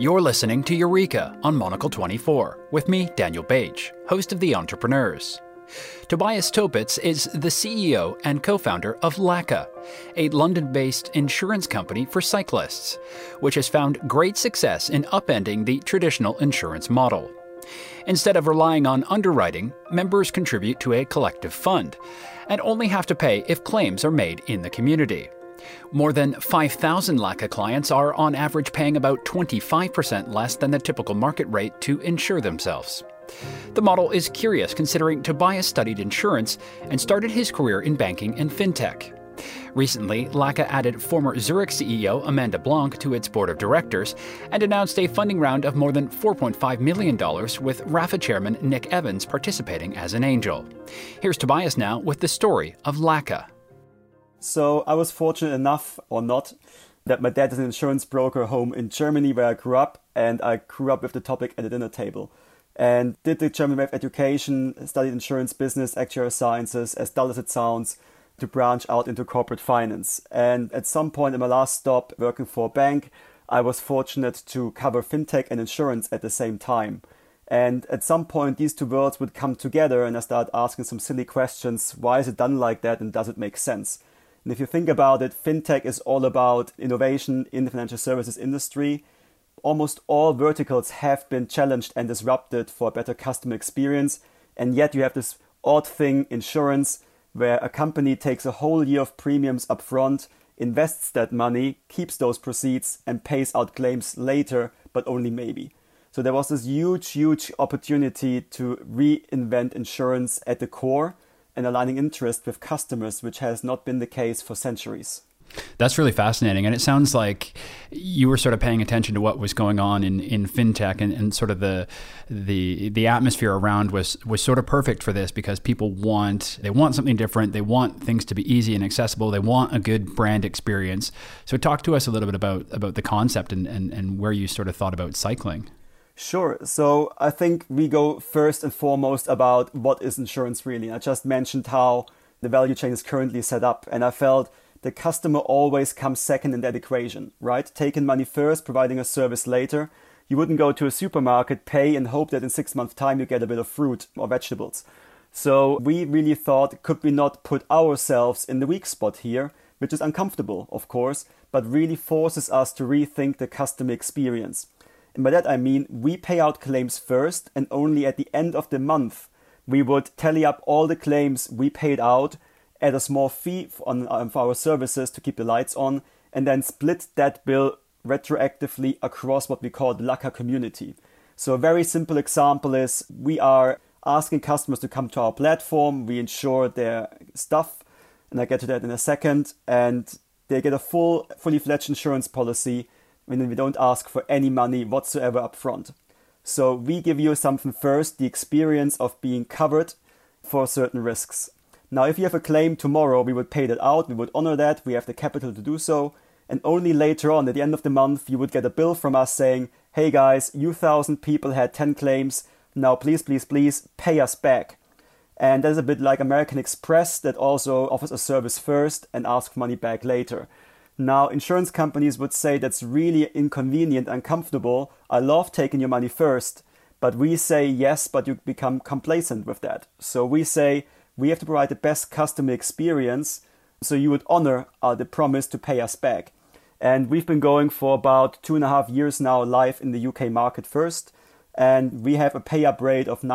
You're listening to Eureka on Monocle 24 with me, Daniel Bage, host of The Entrepreneurs. Tobias Topitz is the CEO and co-founder of LACA, a London-based insurance company for cyclists, which has found great success in upending the traditional insurance model. Instead of relying on underwriting, members contribute to a collective fund and only have to pay if claims are made in the community. More than 5,000 LACA clients are on average paying about 25% less than the typical market rate to insure themselves. The model is curious considering Tobias studied insurance and started his career in banking and fintech. Recently, LACA added former Zurich CEO Amanda Blanc to its board of directors and announced a funding round of more than $4.5 million with RAFA chairman Nick Evans participating as an angel. Here's Tobias now with the story of LACA. So I was fortunate enough, or not, that my dad is an insurance broker home in Germany where I grew up, and I grew up with the topic at the dinner table. And did the German way of education, studied insurance business, actuarial sciences, as dull as it sounds, to branch out into corporate finance. And at some point in my last stop working for a bank, I was fortunate to cover fintech and insurance at the same time. And at some point, these two worlds would come together, and I started asking some silly questions. Why is it done like that, and does it make sense? And if you think about it, fintech is all about innovation in the financial services industry. Almost all verticals have been challenged and disrupted for a better customer experience. And yet you have this odd thing, insurance, where a company takes a whole year of premiums up front, invests that money, keeps those proceeds, and pays out claims later, but only maybe. So there was this huge opportunity to reinvent insurance at the core and aligning interest with customers, which has not been the case for centuries. That's really fascinating. And it sounds like you were sort of paying attention to what was going on in fintech and sort of the atmosphere around was sort of perfect for this because people want something different. They want things to be easy and accessible. They want a good brand experience. So talk to us a little bit about the concept and where you sort of thought about cycling. Sure. So I think we go first and foremost about what is insurance really. I just mentioned how the value chain is currently set up, and I felt the customer always comes second in that equation, right? Taking money first, providing a service later. You wouldn't go to a supermarket, pay, and hope that in 6 months' time you get a bit of fruit or vegetables. So we really thought, could we not put ourselves in the weak spot here, which is uncomfortable, of course, but really forces us to rethink the customer experience. And by that I mean we pay out claims first, and only at the end of the month we would tally up all the claims we paid out, add a small fee for our services to keep the lights on, and then split that bill retroactively across what we call the LACA community. So a very simple example is we are asking customers to come to our platform, we insure their stuff, and I get to that in a second, and they get a fully fledged insurance policy, and we don't ask for any money whatsoever up front. So we give you something first, the experience of being covered for certain risks. Now, if you have a claim tomorrow, we would pay that out, we would honor that, we have the capital to do so, and only later on, at the end of the month, you would get a bill from us saying, hey guys, you 1,000 people had 10 claims, now please pay us back. And that's a bit like American Express that also offers a service first and asks money back later. Now, insurance companies would say that's really inconvenient and uncomfortable. I love taking your money first, but we say yes, but you become complacent with that. So we say we have to provide the best customer experience, so you would honor the promise to pay us back. And we've been going for about 2.5 years now live in the UK market first, and we have a pay-up rate of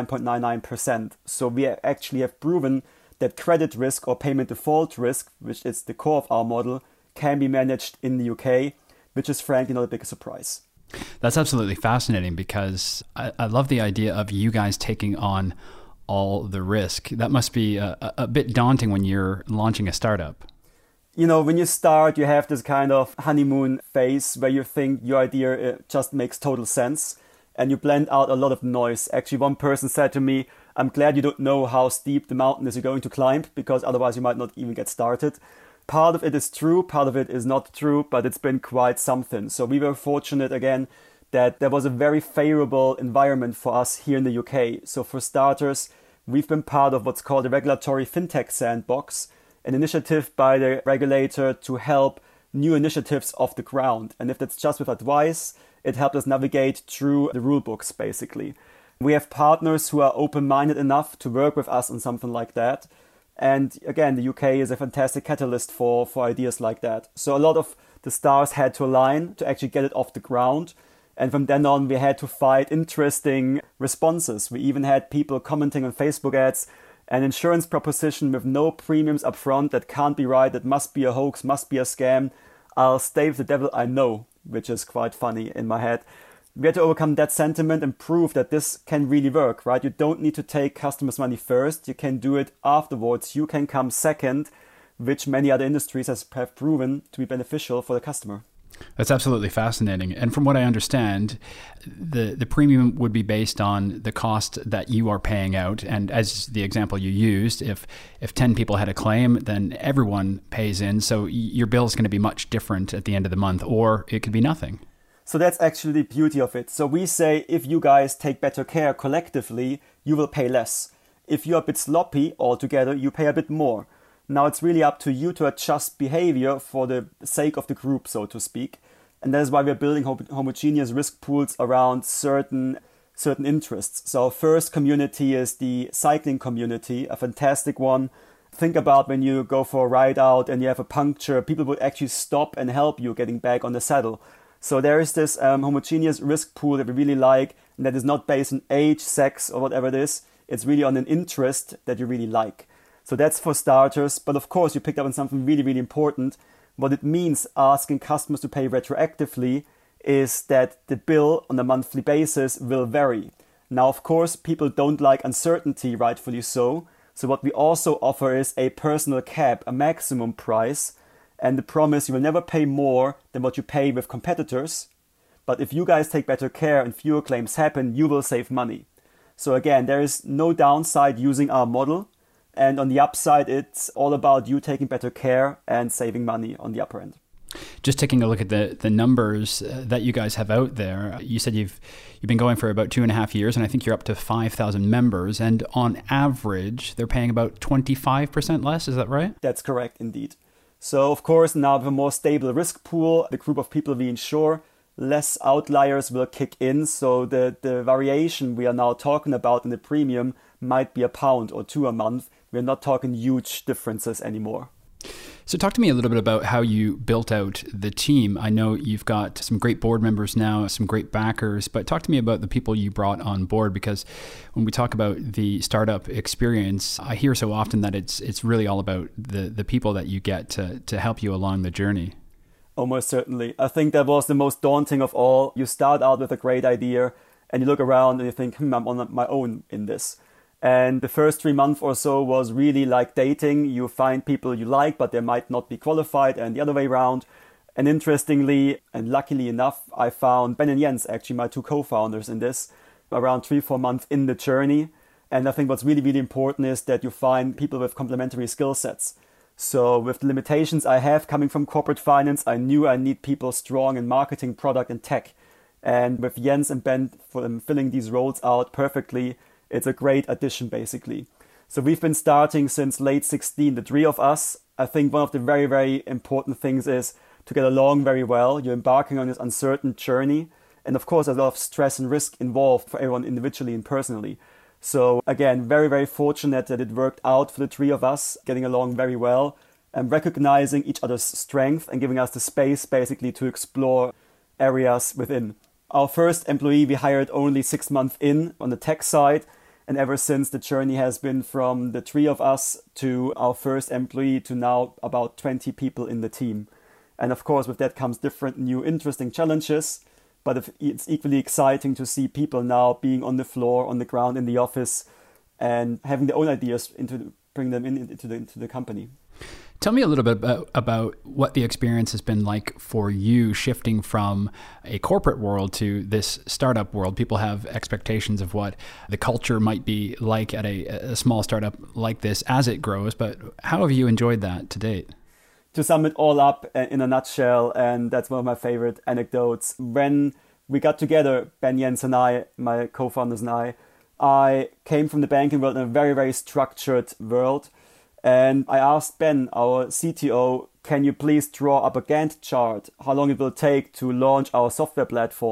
99.99%. So we actually have proven that credit risk or payment default risk, which is the core of our model, can be managed in the UK, which is frankly not a big surprise. That's absolutely fascinating because I love the idea of you guys taking on all the risk. That must be a bit daunting when you're launching a startup. You know, when you start, you have this kind of honeymoon phase where you think your idea just makes total sense and you blend out a lot of noise. Actually, one person said to me, I'm glad you don't know how steep the mountain is you're going to climb because otherwise you might not even get started. Part of it is true, part of it is not true, but it's been quite something. So we were fortunate again that there was a very favorable environment for us here in the UK. So for starters, we've been part of what's called the Regulatory FinTech Sandbox, an initiative by the regulator to help new initiatives off the ground. And if that's just with advice, it helped us navigate through the rule books, basically. We have partners who are open-minded enough to work with us on something like that. And again, the UK is a fantastic catalyst for ideas like that. So a lot of the stars had to align to actually get it off the ground. And from then on, we had to fight interesting responses. We even had people commenting on Facebook ads, an insurance proposition with no premiums up front, that can't be right, that must be a hoax, must be a scam. I'll stay with the devil I know, which is quite funny in my head. We had to overcome that sentiment and prove that this can really work, right? You don't need to take customers' money first. You can do it afterwards. You can come second, which many other industries have proven to be beneficial for the customer. That's absolutely fascinating. And from what I understand, the premium would be based on the cost that you are paying out. And as the example you used, if 10 people had a claim, then everyone pays in. So your bill is going to be much different at the end of the month, or it could be nothing. So that's actually the beauty of it. So we say, if you guys take better care collectively, you will pay less. If you're a bit sloppy altogether, you pay a bit more. Now it's really up to you to adjust behavior for the sake of the group, so to speak. And that is why we're building homogeneous risk pools around certain interests. So our first community is the cycling community, a fantastic one. Think about when you go for a ride out and you have a puncture, people would actually stop and help you getting back on the saddle. So there is this homogeneous risk pool that we really like, and that is not based on age, sex, or whatever it is. It's really on an interest that you really like. So that's for starters. But of course, you picked up on something really, really important. What it means asking customers to pay retroactively is that the bill on a monthly basis will vary. Now, of course, people don't like uncertainty, rightfully so. So what we also offer is a personal cap, a maximum price, and the promise you will never pay more than what you pay with competitors. But if you guys take better care and fewer claims happen, you will save money. So again, there is no downside using our model. And on the upside, it's all about you taking better care and saving money on the upper end. Just taking a look at the numbers that you guys have out there, you said you've been going for about 2.5 years, and I think you're up to 5,000 members. And on average, they're paying about 25% less. Is that right? That's correct, indeed. So, of course, now with a more stable risk pool, the group of people we insure, less outliers will kick in. So the variation we are now talking about in the premium might be £1 or £2 a month. We're not talking huge differences anymore. So talk to me a little bit about how you built out the team. I know you've got some great board members now, some great backers, but talk to me about the people you brought on board, because when we talk about the startup experience, I hear so often that it's really all about the people that you get to help you along the journey. Almost certainly. I think that was the most daunting of all. You start out with a great idea and you look around and you think, I'm on my own in this. And the first 3 months or so was really like dating. You find people you like, but they might not be qualified, and the other way around. And interestingly, and luckily enough, I found Ben and Jens, actually my two co-founders in this, around 3-4 months in the journey. And I think what's really, really important is that you find people with complementary skill sets. So with the limitations I have coming from corporate finance, I knew I need people strong in marketing, product, and tech. And with Jens and Ben for them filling these roles out perfectly, it's a great addition, basically. So we've been starting since late 2016, the three of us. I think one of the very, very important things is to get along very well. You're embarking on this uncertain journey. And of course, there's a lot of stress and risk involved for everyone individually and personally. So again, very, very fortunate that it worked out for the three of us, getting along very well and recognizing each other's strength and giving us the space basically to explore areas within. Our first employee we hired only 6 months in on the tech side. And ever since, the journey has been from the three of us to our first employee to now about 20 people in the team. And of course, with that comes different, new, interesting challenges. But it's equally exciting to see people now being on the floor, on the ground, in the office, and having their own ideas bring them into the company. Tell me a little bit about what the experience has been like for you shifting from a corporate world to this startup world. People have expectations of what the culture might be like at a small startup like this as it grows, but how have you enjoyed that to date? To sum it all up in a nutshell, and that's one of my favorite anecdotes, when we got together, Ben, Jens and I, my co-founders and I came from the banking world in a very, very structured world. And I asked Ben, our CTO, can you please draw up a Gantt chart, how long it will take to launch our software platform?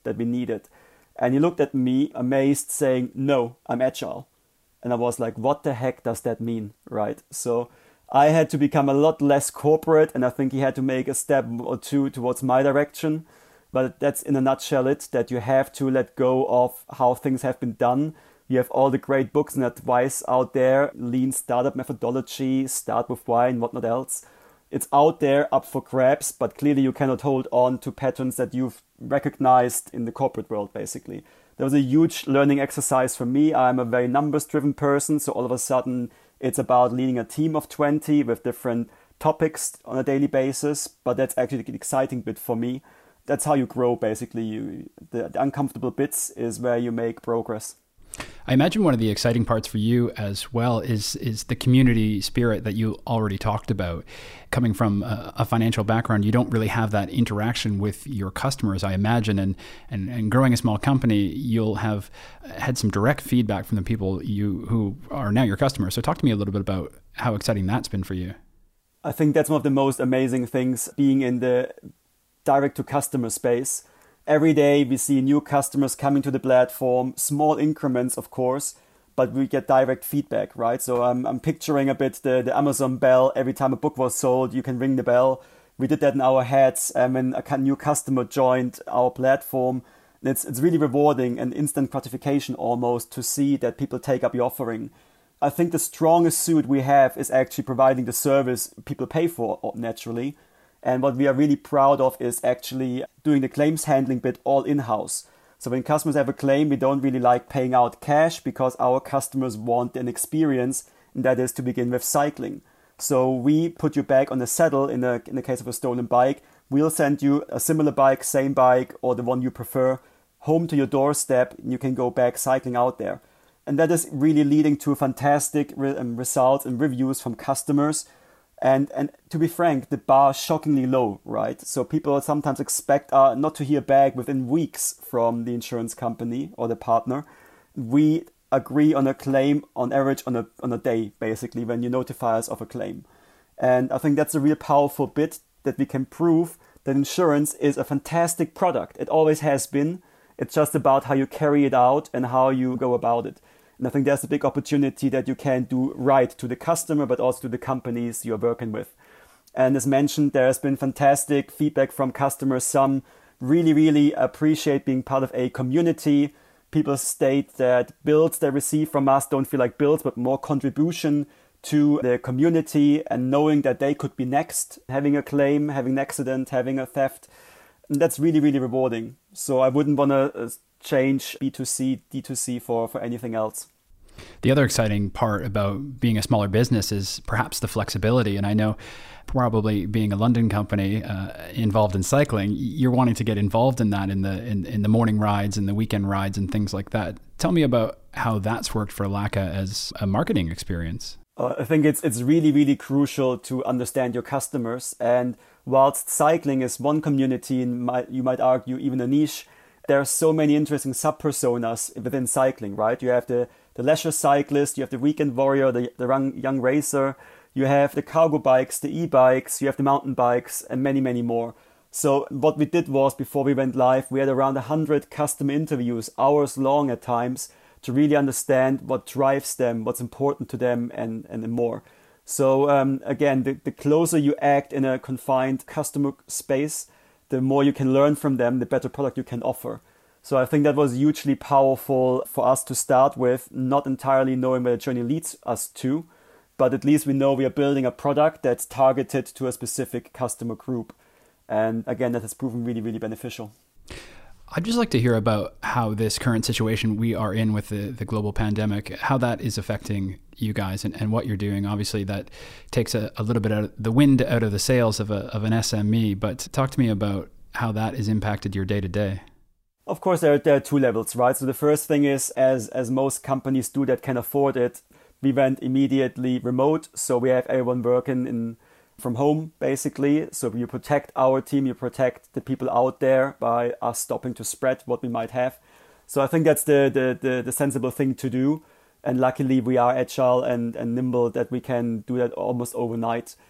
that we needed. And he looked at me amazed saying, no, I'm agile. And I was like, what the heck does that mean, right? So I had to become a lot less corporate, and I think he had to make a step or two towards my direction. But that's in a nutshell it, that you have to let go of how things have been done. You have all the great books and advice out there, lean startup methodology, start with why and whatnot else. It's out there up for grabs, but clearly you cannot hold on to patterns that you've recognized in the corporate world, basically. There was a huge learning exercise for me. I'm a very numbers-driven person, so all of a sudden it's about leading a team of 20 with different topics on a daily basis, but that's actually the exciting bit for me. That's how you grow, basically. The uncomfortable bits is where you make progress. I imagine one of the exciting parts for you as well is the community spirit that you already talked about. Coming from a financial background, you don't really have that interaction with your customers, I imagine, and growing a small company, you'll have had some direct feedback from the people who are now your customers. So talk to me a little bit about how exciting that's been for you. I think that's one of the most amazing things, being in the direct-to-customer space. Every day we see new customers coming to the platform, small increments, of course, but we get direct feedback, right? So I'm picturing a bit the Amazon bell. Every time a book was sold, you can ring the bell. We did that in our heads when a new customer joined our platform. It's really rewarding and instant gratification almost to see that people take up your offering. I think the strongest suit we have is actually providing the service people pay for, naturally. And what we are really proud of is actually doing the claims handling bit all in-house. So when customers have a claim, we don't really like paying out cash because our customers want an experience, and that is to begin with cycling. So we put you back on the saddle in the case of a stolen bike. We'll send you a similar bike, same bike, or the one you prefer, home to your doorstep, and you can go back cycling out there. And that is really leading to fantastic results and reviews from customers. And to be frank, the bar is shockingly low, right? So people sometimes expect not to hear back within weeks from the insurance company or the partner. We agree on a claim on average on a day, basically, when you notify us of a claim. And I think that's a real powerful bit that we can prove that insurance is a fantastic product. It always has been. It's just about how you carry it out and how you go about it. And I think there's a big opportunity that you can do right to the customer, but also to the companies you're working with. And as mentioned, there has been fantastic feedback from customers. Some really, really appreciate being part of a community. People state that bills they receive from us don't feel like bills, but more contribution to the community and knowing that they could be next, having a claim, having an accident, having a theft. And that's really, really rewarding. So I wouldn't want to change B2C, D2C for anything else. The other exciting part about being a smaller business is perhaps the flexibility. And I know probably being a London company involved in cycling, you're wanting to get involved in that in the morning rides and the weekend rides and things like that. Tell me about how that's worked for Laka as a marketing experience. I think it's really, really crucial to understand your customers. And whilst cycling is one community, and you might argue even a niche, there are so many interesting sub-personas within cycling, right? You have the leisure cyclist, you have the weekend warrior, the young racer, you have the cargo bikes, the e-bikes, you have the mountain bikes, and many, many more. So what we did was, before we went live, we had around 100 customer interviews, hours long at times, to really understand what drives them, what's important to them, and more. So again, the closer you act in a confined customer space, the more you can learn from them, the better product you can offer. So I think that was hugely powerful for us to start with, not entirely knowing where the journey leads us to, but at least we know we are building a product that's targeted to a specific customer group. And again, that has proven really, really beneficial. I'd just like to hear about how this current situation we are in with the global pandemic, how that is affecting you guys and what you're doing. Obviously, that takes a little bit of the wind out of the sails of an SME, but talk to me about how that has impacted your day-to-day. Of course, there are two levels, right? So the first thing is, as most companies do that can afford it, we went immediately remote. So we have everyone working from home, basically. So you protect our team, you protect the people out there by us stopping to spread what we might have. So I think that's the sensible thing to do. And luckily we are agile and nimble that we can do that almost overnight.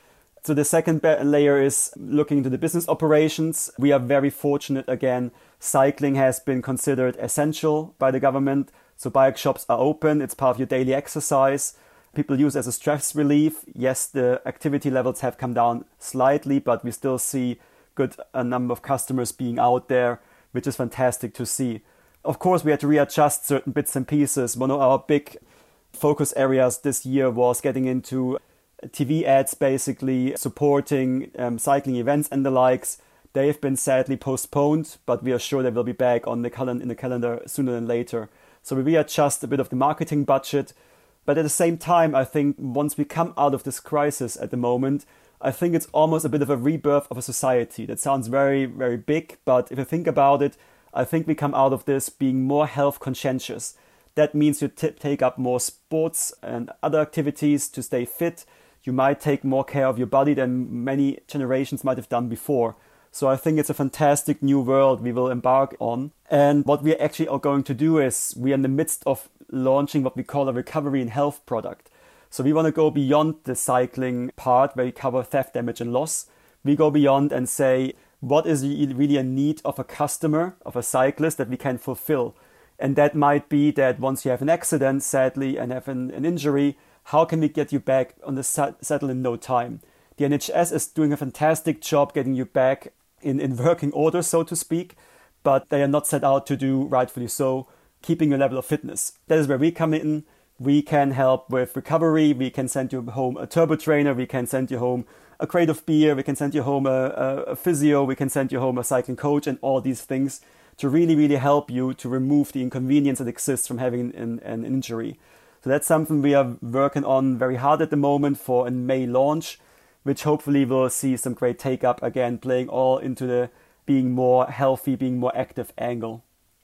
So the second layer is looking into the business operations. We are very fortunate again. Cycling has been considered essential by the government. So bike shops are open. It's part of your daily exercise. People use it as a stress relief. Yes, the activity levels have come down slightly, but we still see a number of customers being out there, which is fantastic to see. Of course, we had to readjust certain bits and pieces. One of our big focus areas this year was getting into TV ads, basically supporting cycling events and the likes. They have been sadly postponed, but we are sure they will be back in the calendar sooner than later. So we readjust a bit of the marketing budget. But at the same time, I think once we come out of this crisis at the moment, I think it's almost a bit of a rebirth of a society. That sounds very, very big, but if you think about it, I think we come out of this being more health conscientious. That means you take up more sports and other activities to stay fit. You might take more care of your body than many generations might have done before. So I think it's a fantastic new world we will embark on. And what we actually are going to do is we are in the midst of launching what we call a recovery and health product. So we want to go beyond the cycling part where we cover theft, damage and loss. We go beyond and say, what is really a need of a customer, of a cyclist that we can fulfill? And that might be that once you have an accident, sadly, and have an injury, how can we get you back on the saddle in no time? The NHS is doing a fantastic job getting you back in working order, so to speak, but they are not set out to do, rightfully so, keeping your level of fitness. That is where we come in. We can help with recovery. We can send you home a turbo trainer. We can send you home a crate of beer. We can send you home a physio. We can send you home a cycling coach and all these things to really, really help you to remove the inconvenience that exists from having an injury. So that's something we are working on very hard at the moment for a May launch, which hopefully will see some great take-up, again, playing all into the being more healthy, being more active angle.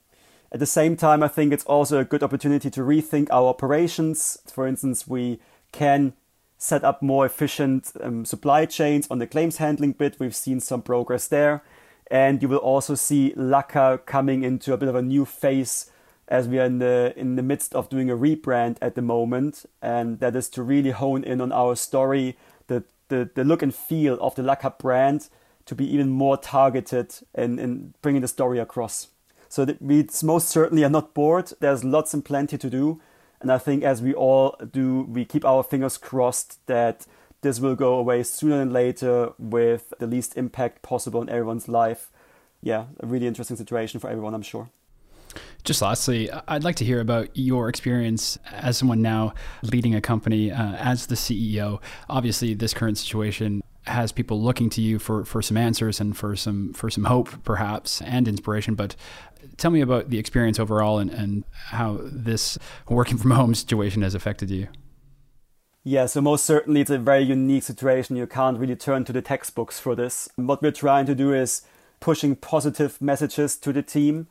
At the same time, I think it's also a good opportunity to rethink our operations. For instance, we can set up more efficient supply chains on the claims handling bit. We've seen some progress there. And you will also see Laka coming into a bit of a new phase as we are in the midst of doing a rebrand at the moment. And that is to really hone in on our story, the look and feel of the Laka brand to be even more targeted in bringing the story across. So that we most certainly are not bored. There's lots and plenty to do. And I think as we all do, we keep our fingers crossed that this will go away sooner than later with the least impact possible in everyone's life. Yeah, a really interesting situation for everyone, I'm sure. Just lastly, I'd like to hear about your experience as someone now leading a company as the CEO. Obviously, this current situation has people looking to you for some answers and for some hope, perhaps, and inspiration. But tell me about the experience overall and how this working from home situation has affected you. Yeah, so most certainly it's a very unique situation. You can't really turn to the textbooks for this. What we're trying to do is pushing positive messages to the team,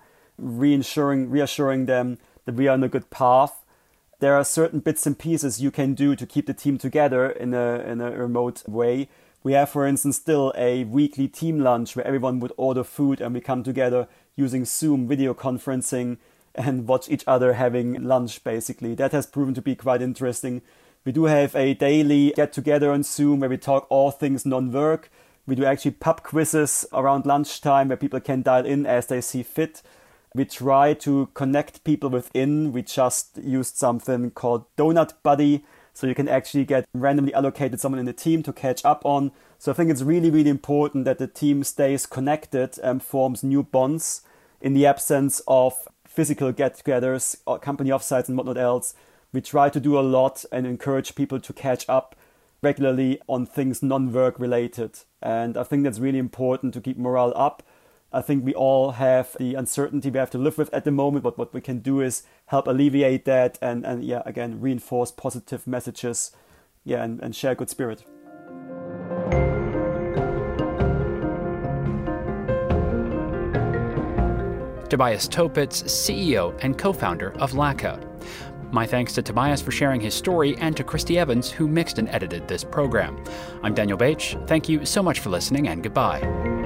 reassuring them that we are on a good path. There are certain bits and pieces you can do to keep the team together in a remote way. We have, for instance, still a weekly team lunch where everyone would order food and we come together using Zoom video conferencing and watch each other having lunch, basically. That has proven to be quite interesting. We do have a daily get-together on Zoom where we talk all things non-work. We do actually pub quizzes around lunchtime where people can dial in as they see fit. We try to connect people within. We just used something called Donut Buddy, so you can actually get randomly allocated someone in the team to catch up on. So I think it's really, really important that the team stays connected and forms new bonds in the absence of physical get-togethers or company offsites and whatnot else. We try to do a lot and encourage people to catch up regularly on things non-work related. And I think that's really important to keep morale up. I think we all have the uncertainty we have to live with at the moment, but what we can do is help alleviate that and again, reinforce positive messages, and share good spirit. Tobias Topitz, CEO and co-founder of Laka. My thanks to Tobias for sharing his story and to Christy Evans, who mixed and edited this program. I'm Daniel Baich. Thank you so much for listening and goodbye.